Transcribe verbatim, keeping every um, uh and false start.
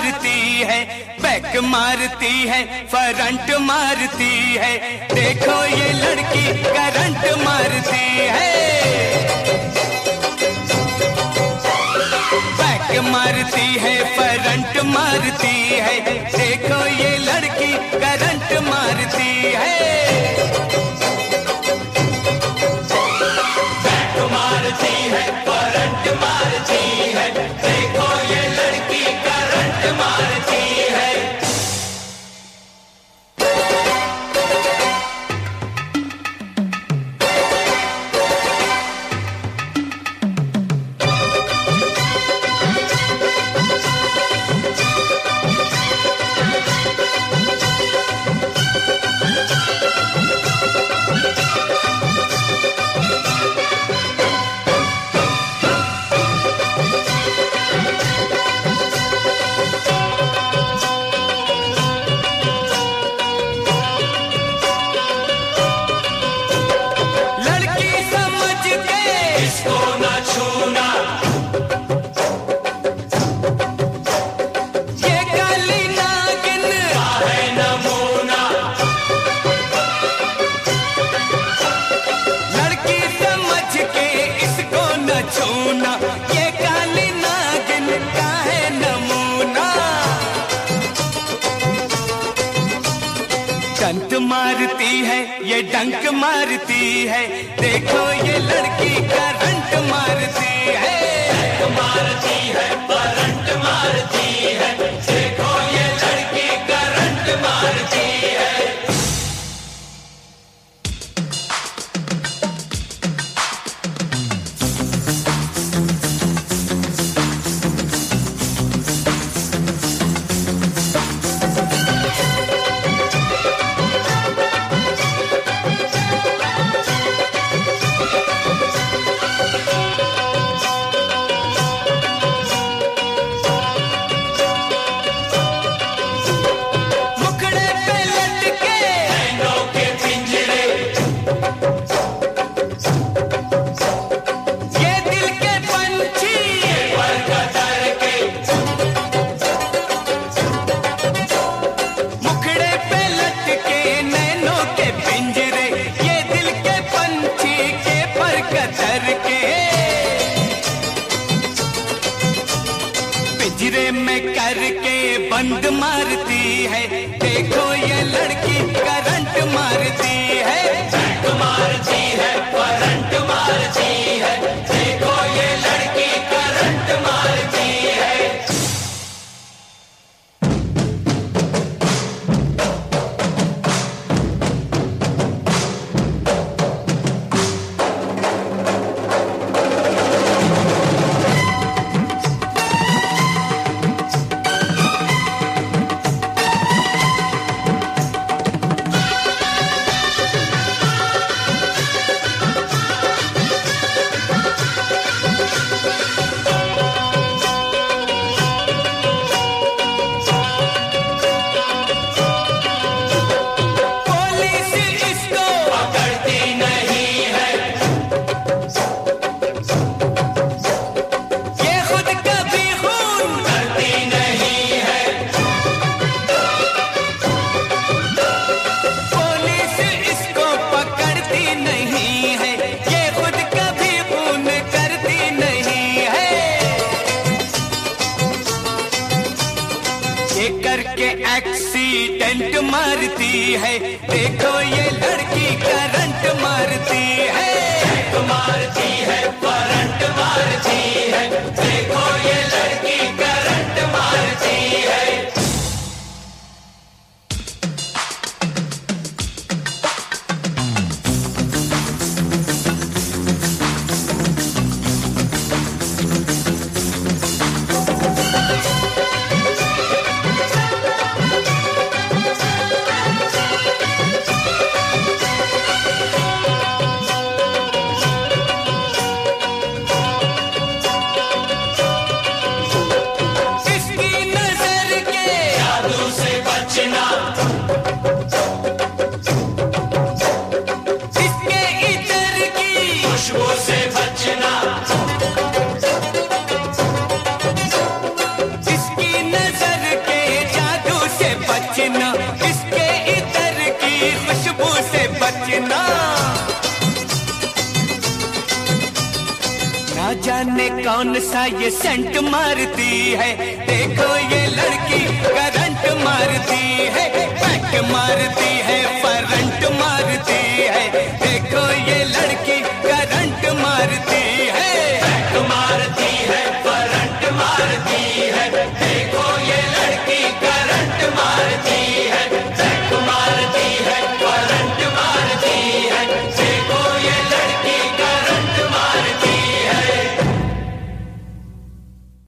मारती है, बैक मारती है, फ्रंट मारती है। देखो ये लड़की करंट मारती है, बैक मारती है, फ्रंट मारती है। देखो ये लड़की करंट मारती है, बैक मारती है, करंट मारती है। देखो ये लड़की करंट मारती है। डंक मारती है, ये डंक मारती है। देखो ये लड़की करंट मारती है, डंक मारती है, करंट मारती है। देखो ये लड़की करंट मारती है। पिंजरे में करके बंद मारती है। देखो ये लड़की करंट मारती है, बैक मारती है, करंट मारती है। देखो ये लड़की करंट मारती है। करके एक्सीडेंट मारती है। देखो ये लड़की करंट मारती है, बैक मारती है, करंट मारती है। देखो ये लड़की करंट मारती है। जाने कौन सा ये सेंट मारती है, देखो ये लड़की करंट मारती है, पैक मारती है